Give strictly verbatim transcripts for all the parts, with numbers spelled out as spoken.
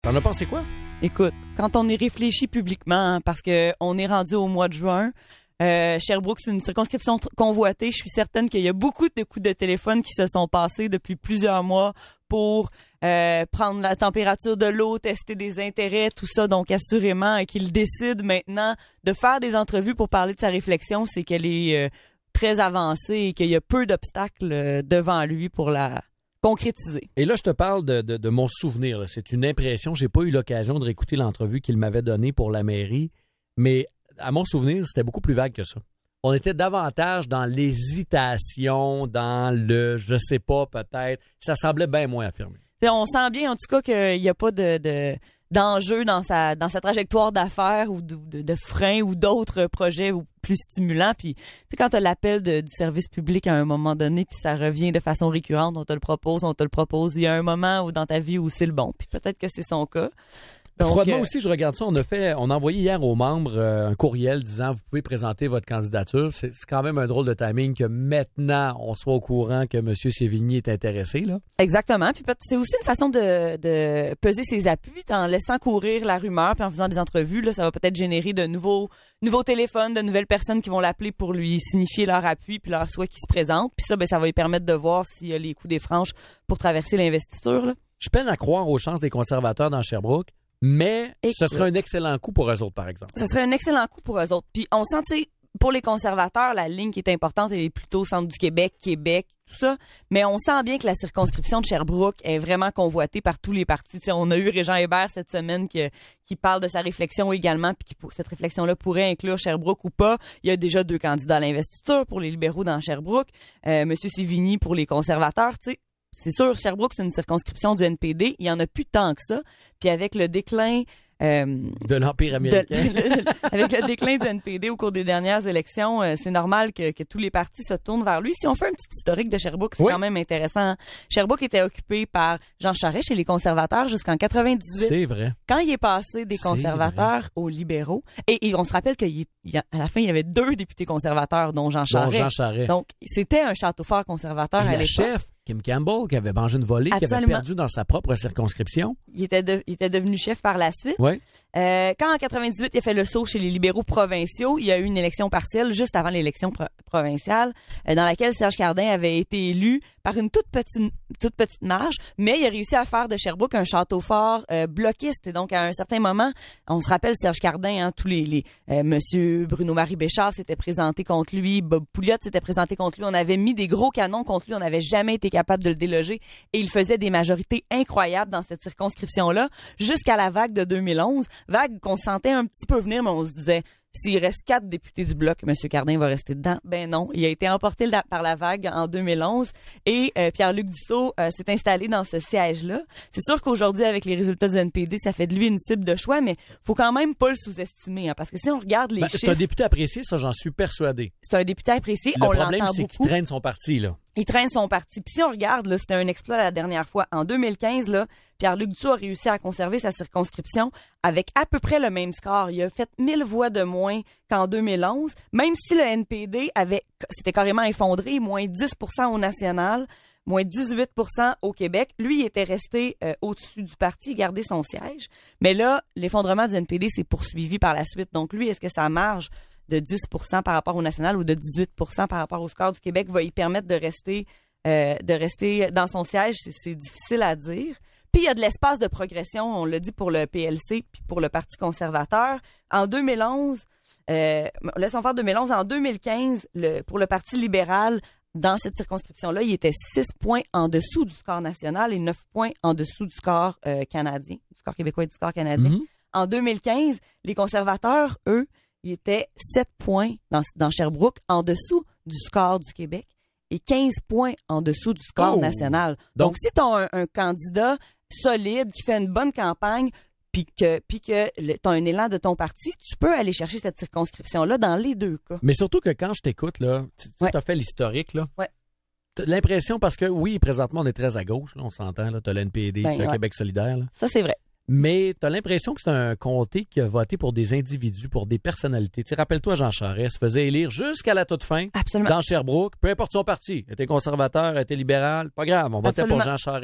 T'en as pensé quoi? Écoute, quand on y réfléchit publiquement, hein, parce que on est rendu au mois de juin, euh, Sherbrooke, c'est une circonscription t- convoitée. Je suis certaine qu'il y a beaucoup de coups de téléphone qui se sont passés depuis plusieurs mois pour euh, prendre la température de l'eau, tester des intérêts, tout ça. Donc, assurément, euh, qu'il décide maintenant de faire des entrevues pour parler de sa réflexion, c'est qu'elle est euh, très avancée et qu'il y a peu d'obstacles euh, devant lui pour la concrétiser. Et là, je te parle de, de, de mon souvenir. Là. C'est une impression. J'ai pas eu l'occasion de réécouter l'entrevue qu'il m'avait donnée pour la mairie, mais à mon souvenir, c'était beaucoup plus vague que ça. On était davantage dans l'hésitation, dans le « je sais pas, peut-être ». Ça semblait bien moins affirmé. T'sais, on sent bien, en tout cas, qu'il n'y a pas de, de d'enjeu dans sa dans sa trajectoire d'affaires ou de, de, de freins ou d'autres projets ou plus stimulants. Puis, tu sais, quand tu as l'appel de, du service public à un moment donné, puis ça revient de façon récurrente, on te le propose, on te le propose. Il y a un moment où dans ta vie où c'est le bon. Puis peut-être que c'est son cas. Donc, Froidement euh, aussi, je regarde ça. On a fait, on a envoyé hier aux membres euh, un courriel disant vous pouvez présenter votre candidature. C'est, c'est quand même un drôle de timing que maintenant on soit au courant que M. Sévigny est intéressé là. Exactement. Puis c'est aussi une façon de, de peser ses appuis en laissant courir la rumeur puis en faisant des entrevues. Là, ça va peut-être générer de nouveaux nouveaux téléphones, de nouvelles personnes qui vont l'appeler pour lui signifier leur appui puis leur souhait qu'il se présente. Puis ça, ben ça va lui permettre de voir s'il y a les coups des franches pour traverser l'investiture. Là. Je peine à croire aux chances des conservateurs dans Sherbrooke. Mais Et ce serait un excellent coup pour eux autres, par exemple. Ce serait un excellent coup pour eux autres. Puis on sent, tu sais, pour les conservateurs, la ligne qui est importante, elle est plutôt centre du Québec, Québec, tout ça. Mais on sent bien que la circonscription de Sherbrooke est vraiment convoitée par tous les partis. T'sais, on a eu Régent Hébert cette semaine qui, qui parle de sa réflexion également, puis qui, cette réflexion-là pourrait inclure Sherbrooke ou pas. Il y a déjà deux candidats à l'investiture pour les libéraux dans Sherbrooke. Euh, Monsieur Sévigny pour les conservateurs, tu sais. C'est sûr, Sherbrooke, c'est une circonscription du N P D. Il y en a plus tant que ça. Puis avec le déclin... Euh, de l'Empire américain. De, avec le déclin du N P D au cours des dernières élections, euh, c'est normal que, que tous les partis se tournent vers lui. Si on fait un petit historique de Sherbrooke, c'est oui. quand même intéressant. Sherbrooke était occupé par Jean Charest chez les conservateurs jusqu'en quatre-vingt-dix-huit. C'est vrai. Quand il est passé des conservateurs aux libéraux, et, et on se rappelle qu'à la fin, il y avait deux députés conservateurs, dont Jean Charest. Dont Jean Charest. Donc, c'était un château fort conservateur et à la l'époque. Chef, Kim Campbell, qui avait mangé une volée, Absolument. Qui avait perdu dans sa propre circonscription. Il était, de, il était devenu chef par la suite. Oui. Euh, quand en quatre-vingt-dix-huit, il a fait le saut chez les libéraux provinciaux, il y a eu une élection partielle juste avant l'élection pro- provinciale, euh, dans laquelle Serge Cardin avait été élu par une toute petite, toute petite marge, mais il a réussi à faire de Sherbrooke un château fort euh, bloquiste. Et donc, à un certain moment, on se rappelle Serge Cardin, hein, tous les, les euh, Monsieur Bruno-Marie Béchard s'était présenté contre lui, Bob Pouliot s'était présenté contre lui, on avait mis des gros canons contre lui, on n'avait jamais été capable de le déloger et il faisait des majorités incroyables dans cette circonscription-là jusqu'à la vague de deux mille onze, vague qu'on sentait un petit peu venir, mais on se disait s'il reste quatre députés du Bloc, M. Cardin va rester dedans. Ben non, il a été emporté par la vague en deux mille onze et euh, Pierre-Luc Dussault euh, s'est installé dans ce siège-là. C'est sûr qu'aujourd'hui, avec les résultats du N P D, ça fait de lui une cible de choix, mais faut quand même pas le sous-estimer, hein, parce que si on regarde les ben, chiffres... C'est un député apprécié, ça, j'en suis persuadé. C'est un député apprécié, le on problème, l'entend c'est beaucoup. qu'il traîne son parti, là. Il traîne son parti. Puis si on regarde, là, c'était un exploit la dernière fois. En deux mille quinze, là, Pierre-Luc Dussault a réussi à conserver sa circonscription avec à peu près le même score. Il a fait mille voix de moins qu'en deux mille onze, même si le N P D avait, s'était carrément effondré, moins dix pour cent au national, moins dix-huit pour cent au Québec. Lui, il était resté euh, au-dessus du parti, gardé son siège. Mais là, l'effondrement du N P D s'est poursuivi par la suite. Donc lui, est-ce que sa marge de dix pour cent par rapport au national ou de dix-huit pour cent par rapport au score du Québec va y permettre de rester euh, de rester dans son siège? C'est, c'est difficile à dire. Puis il y a de l'espace de progression, on l'a dit pour le P L C puis pour le Parti conservateur. En deux mille onze, euh, laissons faire deux mille onze, en deux mille quinze, le, pour le Parti libéral, dans cette circonscription-là, il était six points en dessous du score national et neuf points en dessous du score euh, canadien, du score québécois et du score canadien. Mm-hmm. En deux mille quinze, les conservateurs, eux, il était sept points dans, dans Sherbrooke en dessous du score du Québec et quinze points en dessous du score oh. national. Donc, Donc si tu as un, un candidat solide qui fait une bonne campagne puis que, puis que tu as un élan de ton parti, tu peux aller chercher cette circonscription-là dans les deux cas. Mais surtout que quand je t'écoute, là, tu ouais. as fait l'historique, là. Ouais. T'as l'impression, parce que oui, présentement, on est très à gauche, là, on s'entend, là, t'as l'N P D, ben, t'as ouais. Québec solidaire. Là. Ça, c'est vrai. Mais tu as l'impression que c'est un comté qui a voté pour des individus, pour des personnalités. Tu sais, rappelle-toi, Jean Charest se faisait élire jusqu'à la toute fin Absolument. Dans Sherbrooke, peu importe son parti. Il était conservateur, il était libéral, pas grave, on votait Absolument. Pour Jean Charest.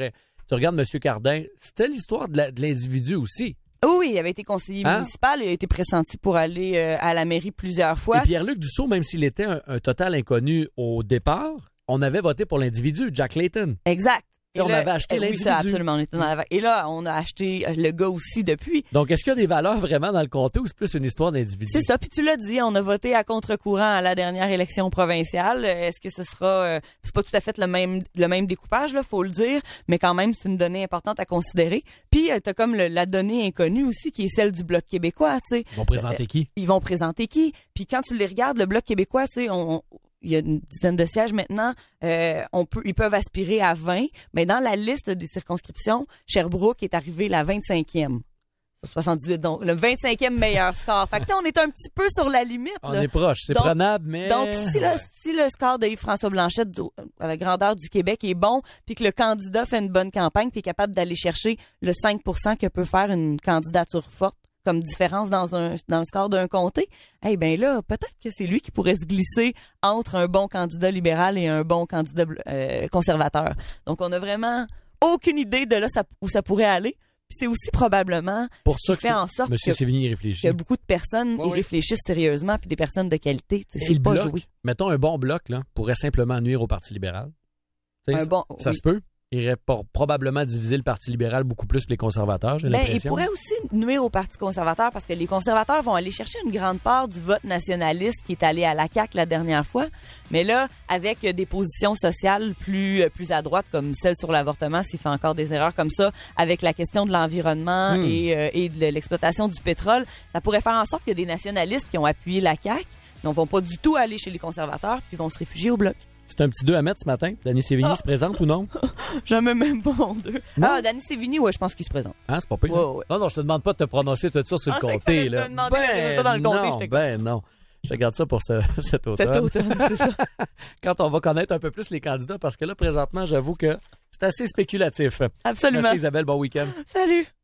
Tu regardes M. Cardin, c'était l'histoire de, la, de l'individu aussi. Oui, il avait été conseiller hein? municipal, il a été pressenti pour aller euh, à la mairie plusieurs fois. Et Pierre-Luc Dussault, même s'il était un, un total inconnu au départ, on avait voté pour l'individu, Jack Layton. Exact. Et, et on là, avait acheté oui, l'individu. Ça, absolument. On était dans la... Et là, on a acheté le gars aussi depuis. Donc, est-ce qu'il y a des valeurs vraiment dans le comté ou c'est plus une histoire d'individu? C'est ça. Puis tu l'as dit, on a voté à contre-courant à la dernière élection provinciale. Est-ce que ce sera... Euh, c'est pas tout à fait le même le même découpage, là, faut le dire, mais quand même, c'est une donnée importante à considérer. Puis, euh, t'as comme le, la donnée inconnue aussi, qui est celle du Bloc québécois, tu sais. Ils vont présenter qui? Euh, ils vont présenter qui? Puis quand tu les regardes, le Bloc québécois, tu sais, on... on il y a une dizaine de sièges maintenant, euh, on peut, ils peuvent aspirer à vingt, mais dans la liste des circonscriptions, Sherbrooke est arrivé la vingt-cinquième. soixante-dix-huit, donc le vingt-cinquième meilleur score. Fait que on est un petit peu sur la limite. On là. est proche, c'est donc, prenable, mais... Donc, si, ouais. le, si le score de Yves-François Blanchette à la grandeur du Québec est bon, puis que le candidat fait une bonne campagne, puis est capable d'aller chercher le cinq pour cent que peut faire une candidature forte, comme différence dans un dans le score d'un comté, eh bien là, peut-être que c'est lui qui pourrait se glisser entre un bon candidat libéral et un bon candidat euh, conservateur. Donc, on a vraiment aucune idée de là ça, où ça pourrait aller. Puis c'est aussi probablement pour ce ça qui fait en sorte Monsieur que, Sévigny réfléchit. que beaucoup de personnes ouais, y réfléchissent sérieusement, puis des personnes de qualité. Et c'est le pas bloc, joué. Mettons un bon bloc, là, pourrait simplement nuire au Parti libéral. Un bon, ça oui. se peut. Il irait pour probablement diviser le Parti libéral beaucoup plus que les conservateurs, j'ai ben, l'impression. Il pourrait aussi nuire au Parti conservateur parce que les conservateurs vont aller chercher une grande part du vote nationaliste qui est allé à la C A Q la dernière fois. Mais là, avec des positions sociales plus plus à droite, comme celle sur l'avortement, s'il fait encore des erreurs comme ça, avec la question de l'environnement hmm. et, euh, et de l'exploitation du pétrole, ça pourrait faire en sorte que des nationalistes qui ont appuyé la C A Q ne vont pas du tout aller chez les conservateurs puis vont se réfugier au Bloc. C'est un petit deux à mettre ce matin. Danny Sévigny oh. se présente ou non? J'en mets même pas mon deux. Non? Ah, Danny Sévigny, ouais, je pense qu'il se présente. Ah, c'est pas pire. Ouais, ouais. Non, non, je te demande pas de te prononcer tout ça sur ah, le comté, là. Ben ça dans le comté, non, je te ben non. Je te garde ça pour ce, cet automne. Cet automne, c'est ça. Quand on va connaître un peu plus les candidats, parce que là, présentement, j'avoue que c'est assez spéculatif. Absolument. Merci Isabelle, bon week-end. Salut.